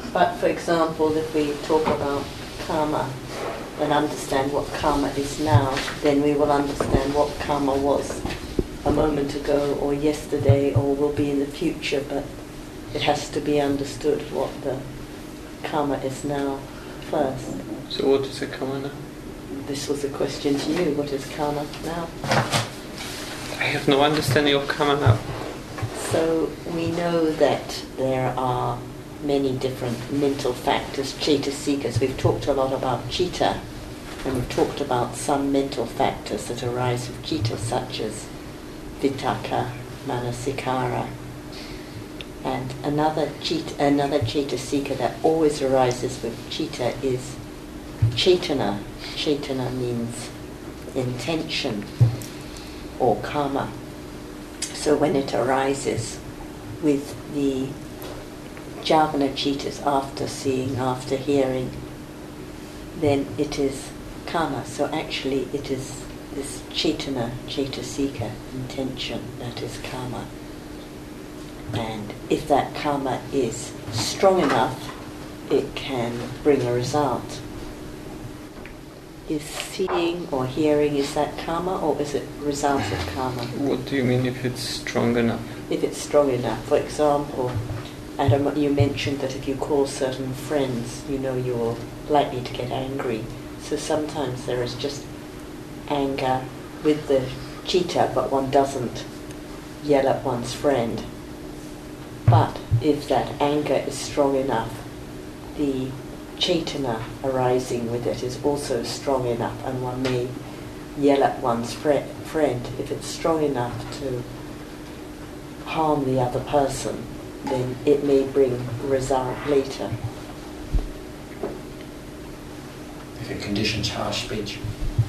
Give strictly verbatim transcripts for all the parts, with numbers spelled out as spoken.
But for example, if we talk about karma and understand what karma is now, then we will understand what karma was a moment ago or yesterday or will be in the future, but it has to be understood what the karma is now first. So what is a karma now? This was a question to you. What is karma now? I have no understanding of karma now. So we know that there are many different mental factors, Chaitasikas. We've talked a lot about Chitta, and we've talked about some mental factors that arise with Chitta, such as Vitaka, Manasikara. And another Chitta, another Chaitasika that always arises with Chitta is Chaitana. Chaitana means intention or karma. So when it arises with the Javana Chittas after seeing, after hearing, then it is karma. So actually it is this Chaitana, Chaitasika intention that is karma. And if that karma is strong enough, it can bring a result. Is seeing or hearing, is that karma or is it result of karma? What do you mean if it's strong enough? If it's strong enough. For example, Adam, you mentioned that if you call certain friends, you know you're likely to get angry. So sometimes there is just anger with the Chitta, but one doesn't yell at one's friend. But if that anger is strong enough, the Chaitana arising with it is also strong enough, and one may yell at one's fre- friend. If it's strong enough to harm the other person, then it may bring result later. If it conditions harsh speech.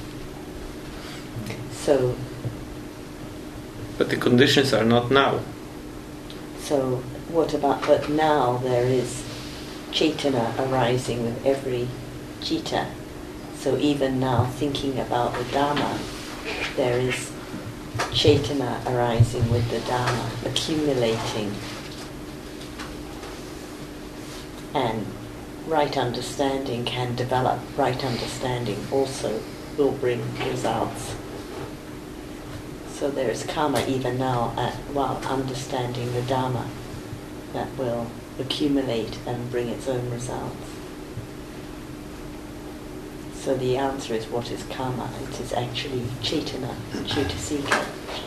So, but the conditions are not now. So what about, but now there is Chaitana arising with every Chitta. So even now thinking about the Dharma, there is Chaitana arising with the Dharma, accumulating. And right understanding can develop. Right understanding also will bring results. So there is karma even now at, while understanding the Dharma that will accumulate and bring its own results. So the answer is, what is karma? It is actually Chaitana, Chaitasika.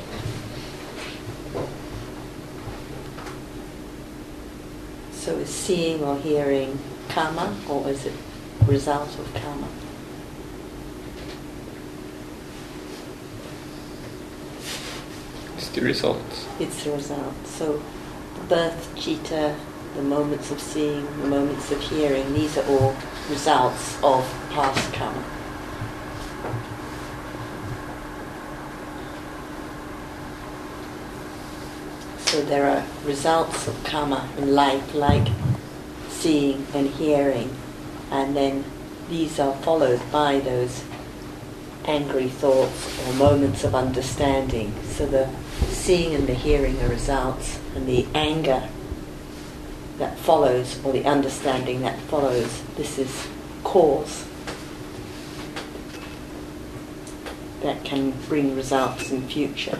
So is seeing or hearing karma, or is it result of karma? It's the result. It's the result. So the birth, Chitta, the moments of seeing, the moments of hearing, these are all results of past karma. So there are results of karma in life, like seeing and hearing, and then these are followed by those angry thoughts or moments of understanding. So the seeing and the hearing are results, and the anger that follows, or the understanding that follows, this is cause that can bring results in future.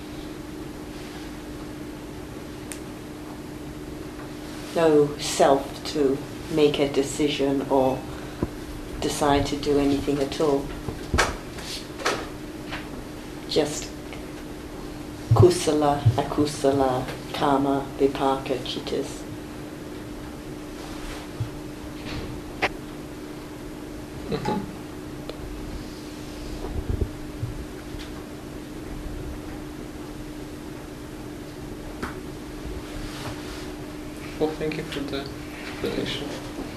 No self to make a decision or decide to do anything at all. Just kusala, akusala, karma, vipaka, chittas. Mm-hmm. Well, thank you for the explanation.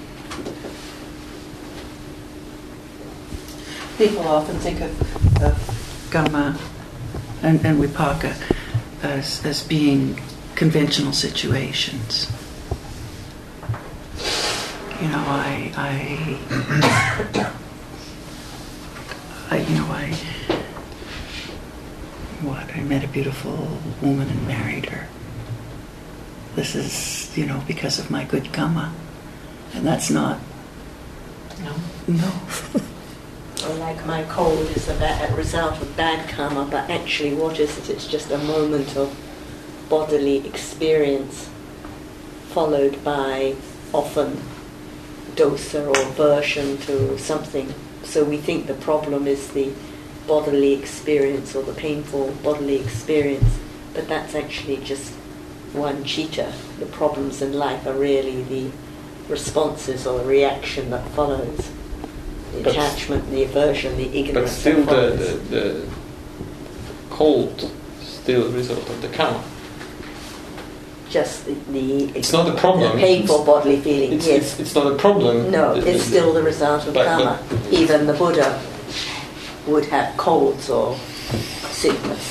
People often think of, of karma and, and vipaka as, as being conventional situations. You know, I, I, I, you know, I, what, I met a beautiful woman and married her. This is, you know, because of my good karma. And that's not, No. no. Or like my cold is a bad, a result of bad karma, but actually what is it? It's just a moment of bodily experience followed by often dosa or aversion to something. So we think the problem is the bodily experience or the painful bodily experience, but that's actually just one chitta. The problems in life are really the responses or the reaction that follows. The But- attachment, the aversion, the But ignorance still, that the, follows. the the cold still a result of the karma. Just the, the It's not a problem. the painful bodily feeling. It's, yes. it's, it's not a problem. No, The- the- it's still the result of but- karma. but- Even the Buddha would have colds or sickness.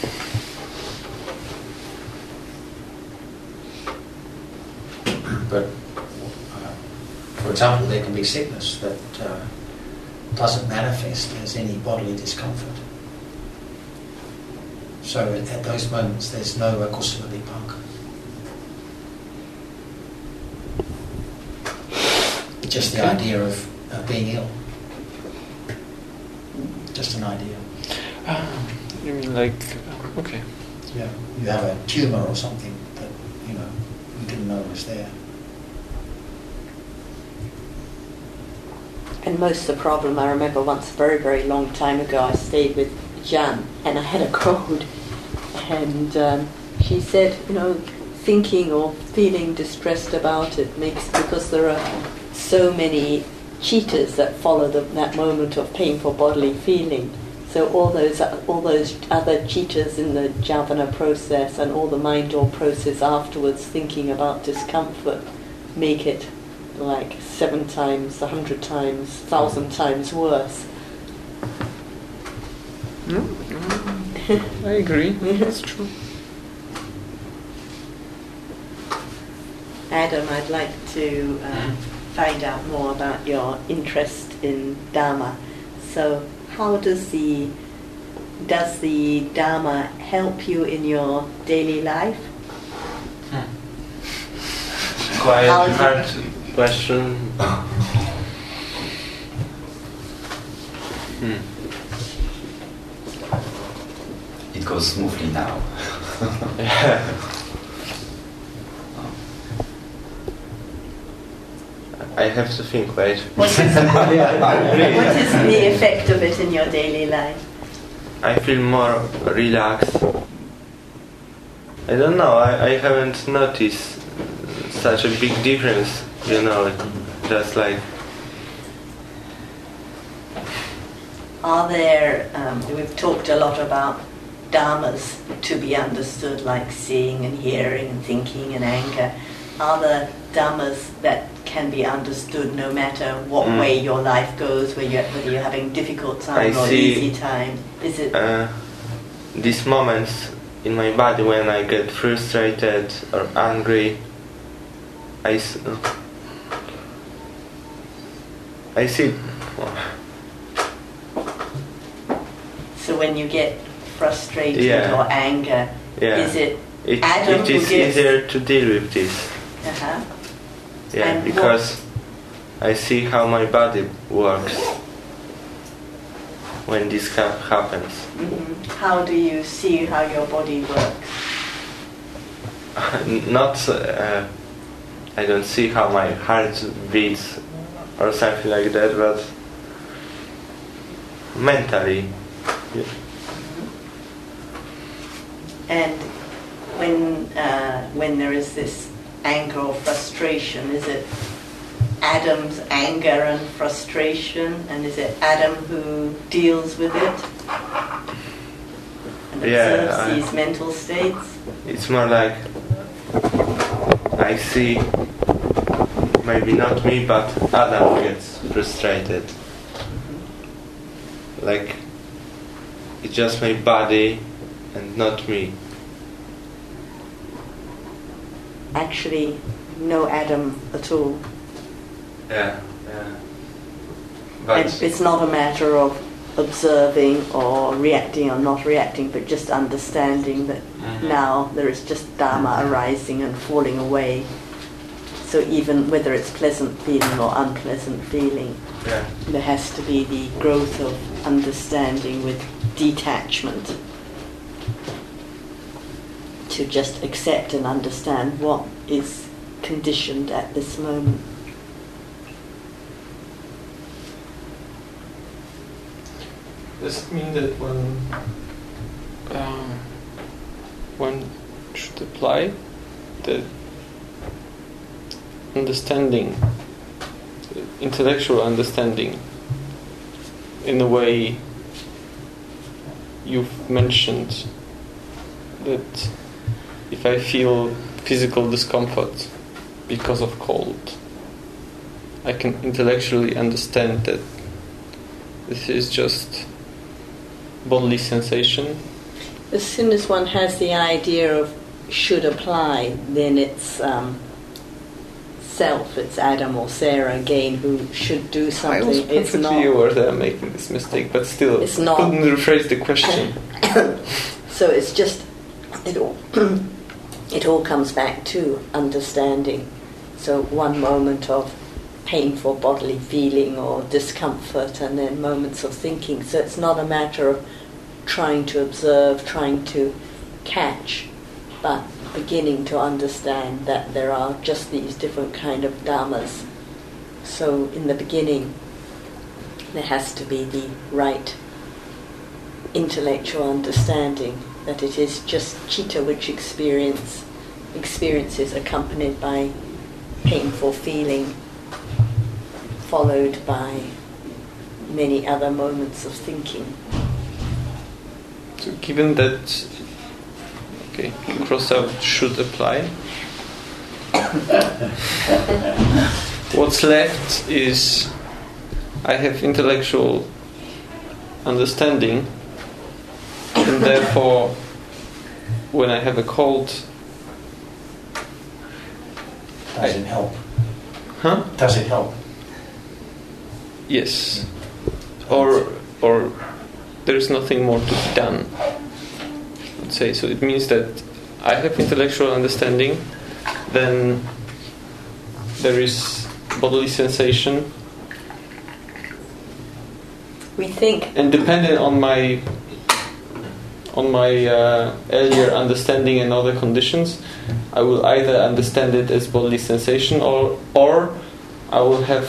But, uh, for example, there can be sickness that uh, doesn't manifest as any bodily discomfort. So at, at those moments, there's no akusala vipaka. Just the Okay. idea of uh, being ill. Just an idea. Ah, you mean like uh, okay? Yeah, you have a tumour or something that you know you didn't know was there. And most of the problem, I remember once a very, very long time ago, I stayed with Jan and I had a cold. And um, she said, you know, thinking or feeling distressed about it makes, because there are so many cheetahs that follow the, that moment of painful bodily feeling. So all those all those other cheetahs in the javana process and all the mind or process afterwards, thinking about discomfort, make it like seven times, a hundred times, thousand times worse. No, no, I agree. That's true. Adam, I'd like to um, find out more about your interest in Dharma. So, how does the does the Dharma help you in your daily life? Quite How do- hard question. Hmm. It goes smoothly now. I have to think, wait. What is, what is the effect of it in your daily life? I feel more relaxed. I don't know, I, I haven't noticed such a big difference, you know, just like... Are there, um, we've talked a lot about dharmas to be understood, like seeing and hearing and thinking and anger. Are there dharmas that can be understood no matter what Mm. way your life goes, whether you're, whether you're having difficult time I or see. easy time? Is it? Uh, these moments in my body when I get frustrated or angry, I, s- I see... So when you get frustrated Yeah. or anger, Yeah. is it It, Adam it who is gets- easier to deal with this. uh-huh. Yeah, And because I see how my body works when this ha- happens. Mhm. How do you see how your body works? Not, uh, I don't see how my heart beats or something like that, but mentally. Yeah. And when uh, when there is this anger or frustration, is it Adam's anger and frustration, and is it Adam who deals with it and Yeah, observes I- these mental states? It's more like I see maybe not me, but Adam gets frustrated. Like it's just my body and not me. Actually, no Adam at all. Yeah, yeah. And But it's not a matter of observing or reacting or not reacting, but just understanding that Mhm. now there is just Dharma arising and falling away. So even whether it's pleasant feeling or unpleasant feeling, Yeah. there has to be the growth of understanding with detachment to just accept and understand what is conditioned at this moment. Does it mean that one um, one should apply the understanding, intellectual understanding, in a way you've mentioned that if I feel physical discomfort because of cold, I can intellectually understand that this is just bodily sensation? As soon as one has the idea of should apply, then it's um, self, it's Adam or Sarah again who should do something. I was It's perfectly not. aware that I'm making this mistake, but still, It's not. couldn't rephrase the question. So it's just it all it all comes back to understanding. So one moment of painful bodily feeling or discomfort, and then moments of thinking. So it's not a matter of trying to observe, trying to catch, but beginning to understand that there are just these different kind of dhammas. So in the beginning, there has to be the right intellectual understanding that it is just citta which experience experiences accompanied by painful feeling, followed by many other moments of thinking. So given that, okay, cross out should apply. What's left is I have intellectual understanding, and therefore when I have a cold, Does it help? huh? Does it help? Yes. Or or there is nothing more to be done. Let's say so. It means that I have intellectual understanding, then there is bodily sensation, We think and depending on my on my uh, earlier understanding and other conditions, I will either understand it as bodily sensation, or or I will have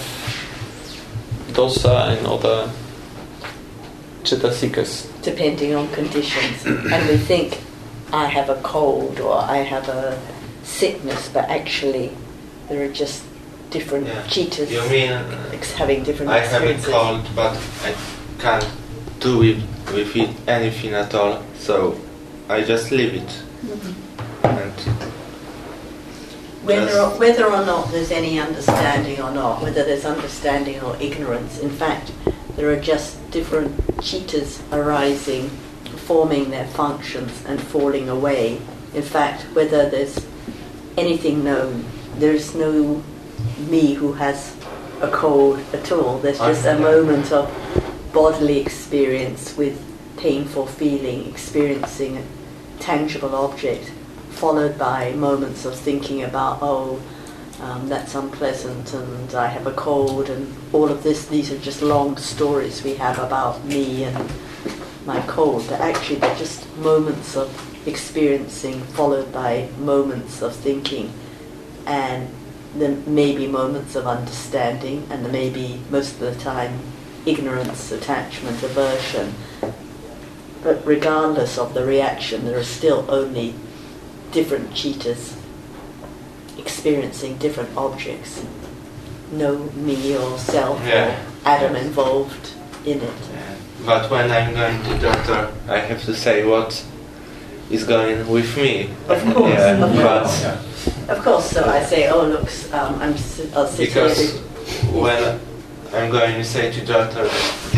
dosa and other cetasikas. depending on conditions, and we think I have a cold or I have a sickness, but actually there are just different Yeah. cittas You mean uh, ex- having different I have a experiences. cold, but I can't do with, with it anything at all, so I just leave it. And Whether Yes. or, whether or not there's any understanding or not, whether there's understanding or ignorance, in fact, there are just different cittas arising, performing their functions and falling away. In fact, whether there's anything known, there's no me who has a cold at all. There's just a moment of bodily experience with painful feeling, experiencing a tangible object, followed by moments of thinking about, oh, um, that's unpleasant and I have a cold and all of this. These are just long stories we have about me and my cold, but actually they're just moments of experiencing followed by moments of thinking, and then maybe moments of understanding, and then maybe most of the time ignorance, attachment, aversion. But regardless of the reaction, there are still only different cittas experiencing different objects. No me or self Yeah. or Adam involved in it. Yeah. But when I'm going to doctor, I have to say what is going with me. Of course, Yeah, of but course. Of course, so I say, oh, look, um, I'm, si- I'll sit here. because when I'm going to say to doctor, this is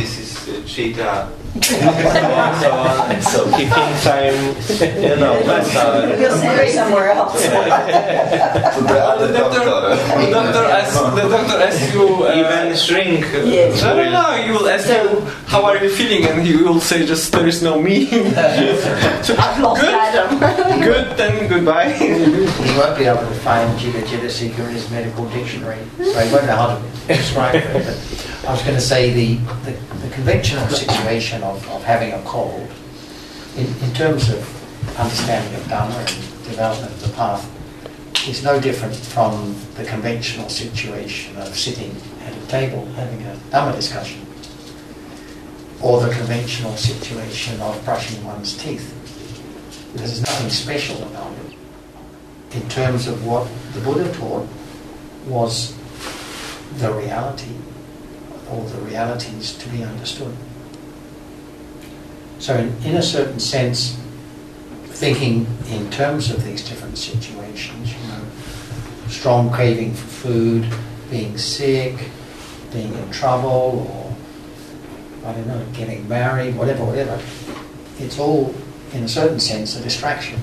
uh, cheetah. so on. So he thinks I'm, you know, better. You'll send me somewhere else. To the other doctor. The doctor asks, the doctor asks you. Uh, Even shrink. uh, Yes. I don't know. He will ask you, "How are you feeling?" And he will say, "Just there is no me." So, I've lost good, Adam. good, then goodbye. He won't be able to find Jitta Jitta Seeker in his medical dictionary, so he won't know how to describe it. But I was going to say the, the, the conventional situation of, of having a cold, in, in terms of understanding of Dhamma and development of the path, is no different from the conventional situation of sitting at a table having a Dhamma discussion, or the conventional situation of brushing one's teeth. There's nothing special about it. In terms of what the Buddha taught was the reality, or the realities to be understood. So in, in a certain sense, thinking in terms of these different situations, you know, strong craving for food, being sick, being in trouble, or, I don't know, getting married, whatever, whatever, it's all, in a certain sense, a distraction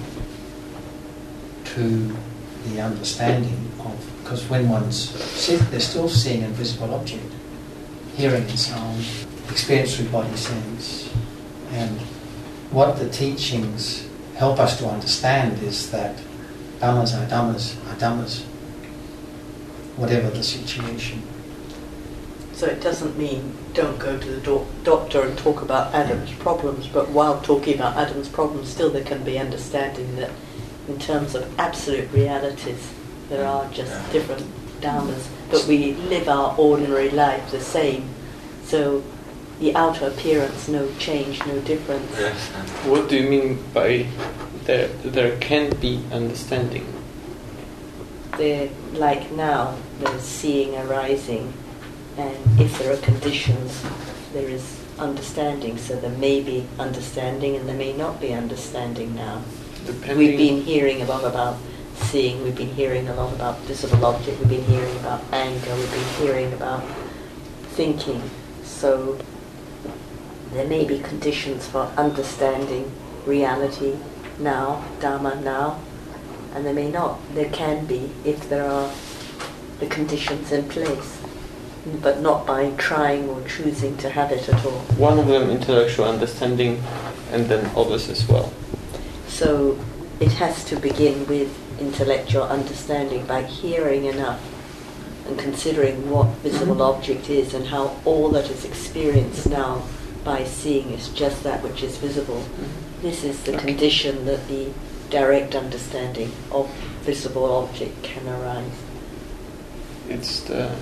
to the understanding of, because when one's sick, they're still seeing a visible object, hearing the sound, experience through body sense. And what the teachings help us to understand is that dhammas are dhammas are dhammas, whatever the situation. So it doesn't mean don't go to the do- doctor and talk about Adam's problems, but while talking about Adam's problems, still there can be understanding that in terms of absolute realities, there are just different dhammas, but we live our ordinary life the same. So the outer appearance, no change, no difference. Yes. What do you mean by there? There can be understanding. They're like now, there's seeing arising, and if there are conditions, there is understanding. So there may be understanding, and there may not be understanding now. Depending. We've been hearing a lot about seeing, we've been hearing a lot about visible object, we've been hearing about anger, we've been hearing about thinking. So there may be conditions for understanding reality now, Dhamma now, and there may not. There can be if there are the conditions in place, but not by trying or choosing to have it at all. One of them intellectual understanding, and then others as well. So it has to begin with intellectual understanding by hearing enough and considering what visible object is and how all that is experienced now by seeing is just that which is visible. Mm-hmm. This is the okay. condition that the direct understanding of visible object can arise. It's the,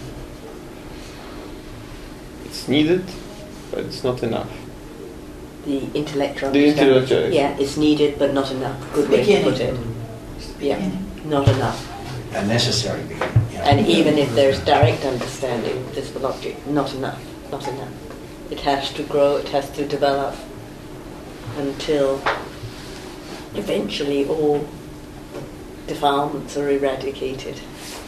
it's needed, but it's not enough. The intellectual the understanding. Intellectual. Yeah, it's needed but not enough. Good way to put it. Yeah, not enough. A necessary beginning. Yeah. And even if there's direct understanding of visible object, not enough, not enough. It has to grow, it has to develop until eventually all defilements are eradicated.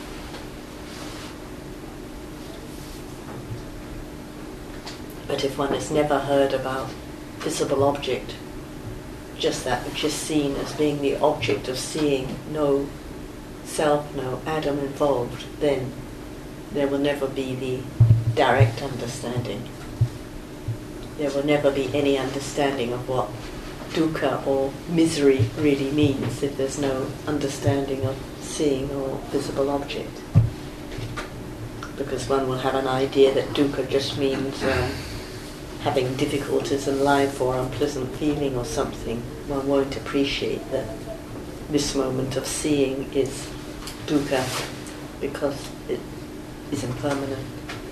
But if one has never heard about visible object, just that which is seen as being the object of seeing, no self, no Adam involved, then there will never be the direct understanding. There will never be any understanding of what dukkha or misery really means if there's no understanding of seeing or visible object. Because one will have an idea that dukkha just means uh, having difficulties in life or unpleasant feeling or something. One won't appreciate that this moment of seeing is dukkha because it is impermanent.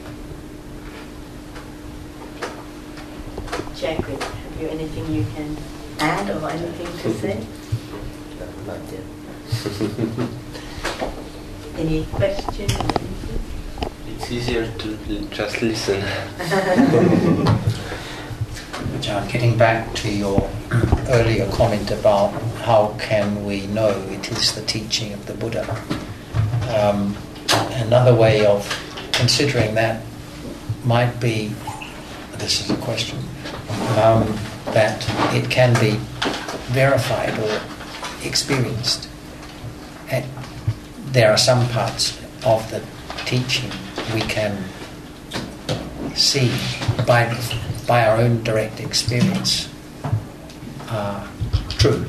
Jacqueline, have you anything you can add or anything to say? Not yet. Any questions? It's easier to l- just listen. John, getting back to your earlier comment about how can we know it is the teaching of the Buddha, um, another way of considering that might be this is a question, um, that it can be verified or experienced. And there are some parts of the teaching we can see by, by our own direct experience are true.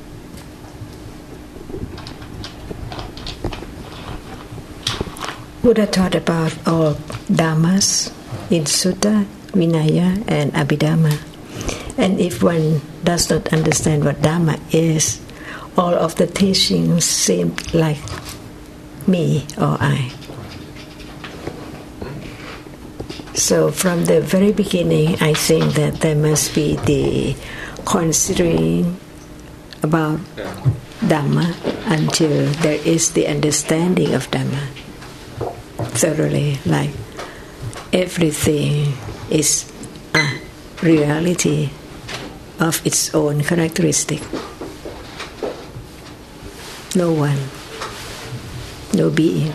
Buddha taught about all dhammas in Sutta, Vinaya, and Abhidhamma. And if one does not understand what Dhamma is, all of the teachings seem like me or I. So from the very beginning, I think that there must be the considering about Dhamma until there is the understanding of Dhamma thoroughly, like everything is a reality of its own characteristic. No one, no being.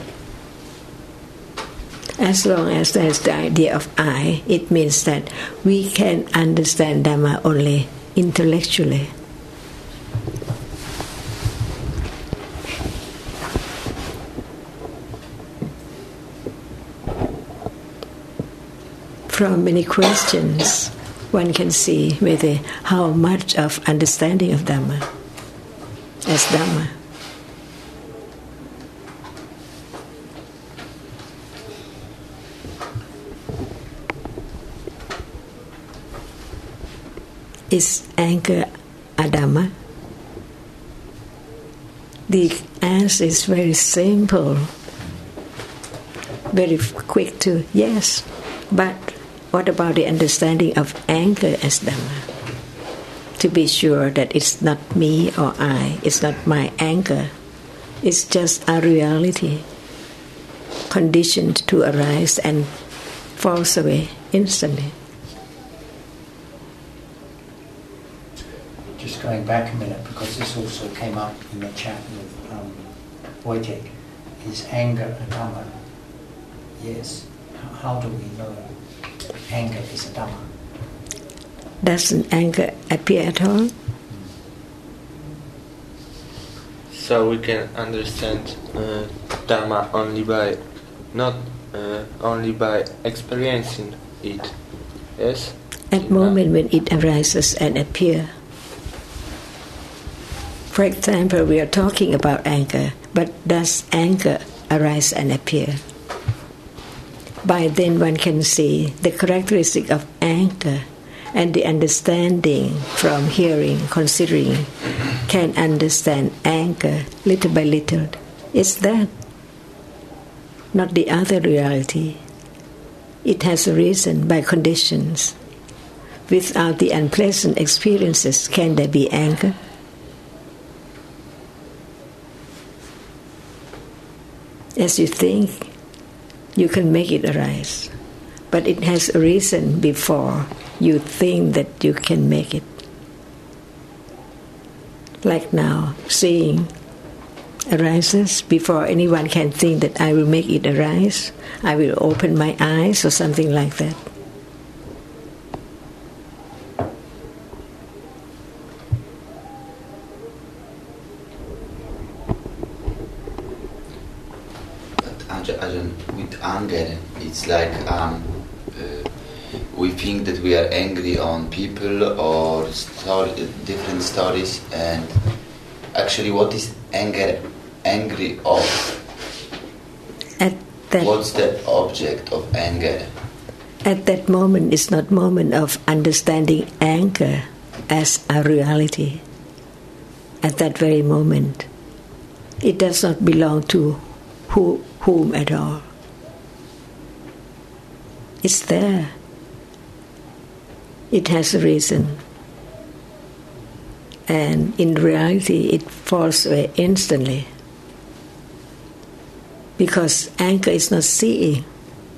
As long as there's the idea of I, it means that we can understand Dhamma only intellectually. From many questions, one can see whether how much of understanding of Dhamma as Dhamma. Is anger a Dhamma? The answer is very simple, very quick to yes, but what about the understanding of anger as Dhamma? To be sure that it's not me or I, it's not my anger, it's just a reality, conditioned to arise and falls away instantly. Just going back a minute, because this also came up in the chat with um, Wojtek, is anger a Dhamma? Yes. How do we know anger is a Dhamma? Doesn't anger appear at all? So we can understand uh, Dhamma only by, not uh, only by experiencing it, yes? At the moment when it arises and appears. For example, we are talking about anger, but does anger arise and appear? By then one can see the characteristic of anger, and the understanding from hearing, considering, can understand anger little by little. It's that, not the other reality. It has arisen by conditions. Without the unpleasant experiences, can there be anger? As you think, you can make it arise. But it has arisen before you think that you can make it. Like now, seeing arises before anyone can think that I will make it arise. I will open my eyes or something like that. With anger, it's like um, uh, we think that we are angry on people or story, different stories, and actually, what is anger angry of? At that, What's the object of anger? At that moment, it's not moment of understanding anger as a reality. At that very moment, it does not belong to who, whom at all. It's there. It has a reason. And in reality, it falls away instantly. Because anger is not seeing.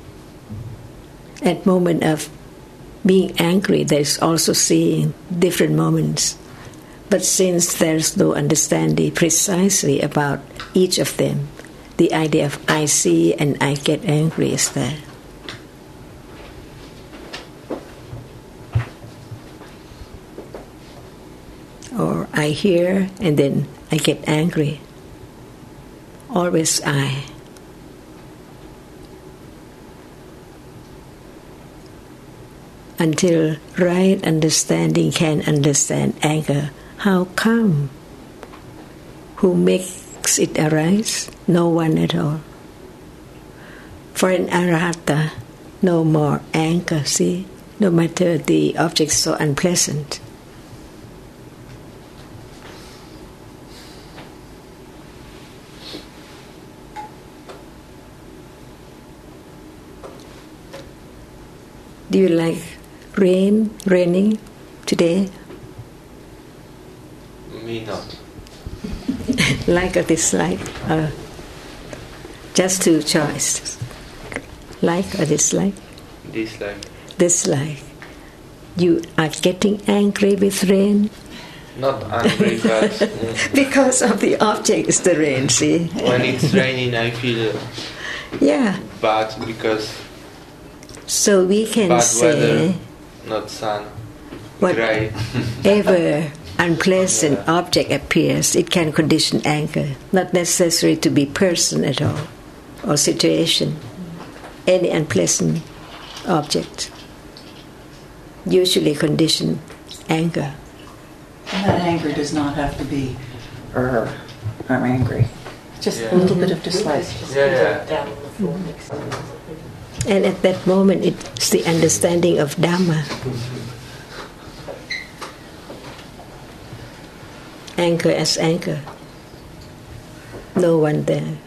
At moment of being angry, there's also seeing different moments. But since there's no understanding precisely about each of them, the idea of I see and I get angry is there. I hear and then I get angry. Always I. Until right understanding can understand anger. How come? Who makes it arise? No one at all. For an arahata, no more anger, see? No matter the object is so unpleasant. Do you like rain, raining today? Me not. Like or dislike? Uh, just two choices. Like or dislike? Dislike. Dislike. You are getting angry with rain? Not angry, but mm, Because of the object is the rain, see? when it's raining, I feel Yeah. bad because So we can bad say weather, not sun, gray. whatever unpleasant Yeah. object appears, it can condition anger. Not necessary to be person at all or situation. Any unpleasant object usually condition anger. And that anger does not have to be, er, I'm angry. Just Yeah. a little bit of dislike. Yeah, yeah. Down on the floor next to me. And at that moment, it's the understanding of Dhamma. Anger as anger. No one there.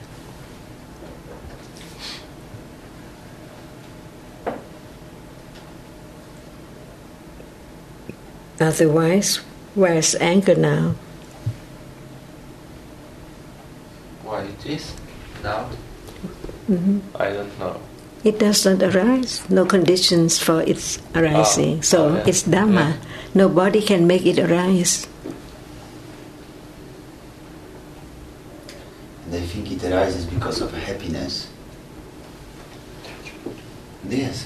Otherwise, where's anger now? What it is now? Mhm. I don't know. It does not arise. No conditions for its arising. Oh, so oh, yeah. it's Dhamma. Yeah. Nobody can make it arise. And I think it arises because of happiness. Yes.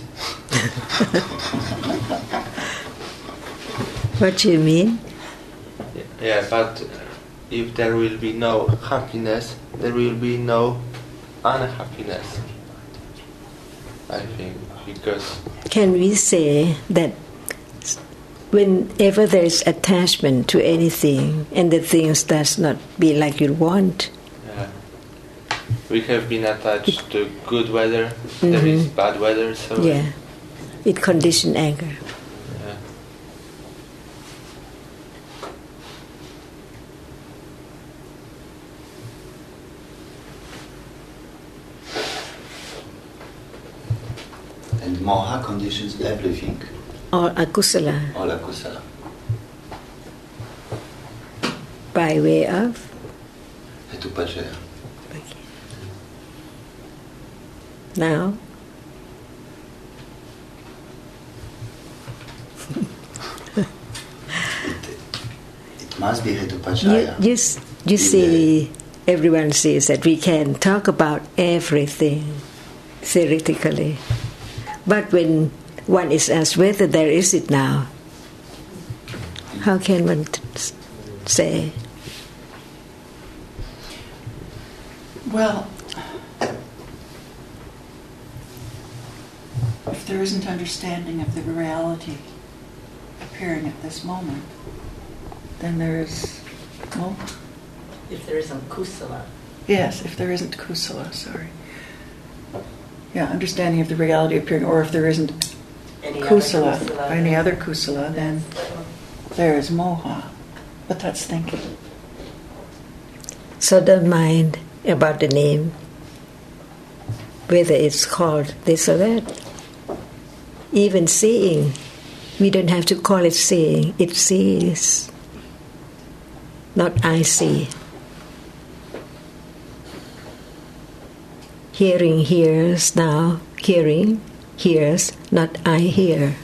What do you mean? Yeah, but if there will be no happiness, there will be no unhappiness. I think because Can we say that whenever there is attachment to anything and the things does not be like you want, yeah, we have been attached to good weather. There is bad weather, so yeah, it condition anger. yeah. And moha conditions everything. Or akusala All akusala. by way of. Hetupajaya. Now, It must be you, Hetupajaya. you, s- you see, everyone says that we can talk about everything theoretically. But when one is asked whether there is it now, how can one t- s- say? Well, if there isn't understanding of the reality appearing at this moment, then there is moha. If there isn't kusala. Yes, if there isn't kusala, sorry. Yeah, understanding of the reality appearing, or if there isn't Any other kusala, kusala, any then- other kusala, then there is moha. But that's thinking. So don't mind about the name, whether it's called this or that. Even seeing, we don't have to call it seeing, it sees. Not I see. Hearing hears now, hearing hears, not I hear.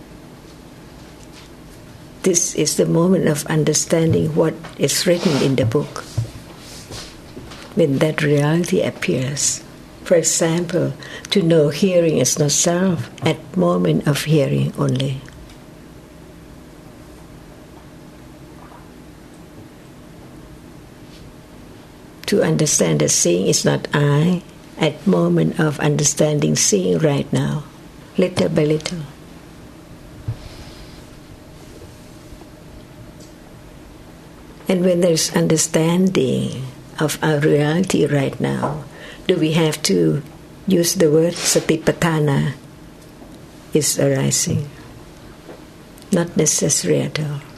This is the moment of understanding what is written in the book. When that reality appears. For example, to know hearing is not self at moment of hearing only. to understand that seeing is not I at moment of understanding seeing right now, little by little. And when there's understanding of our reality right now, do we have to use the word satipatthana is arising? Not necessary at all.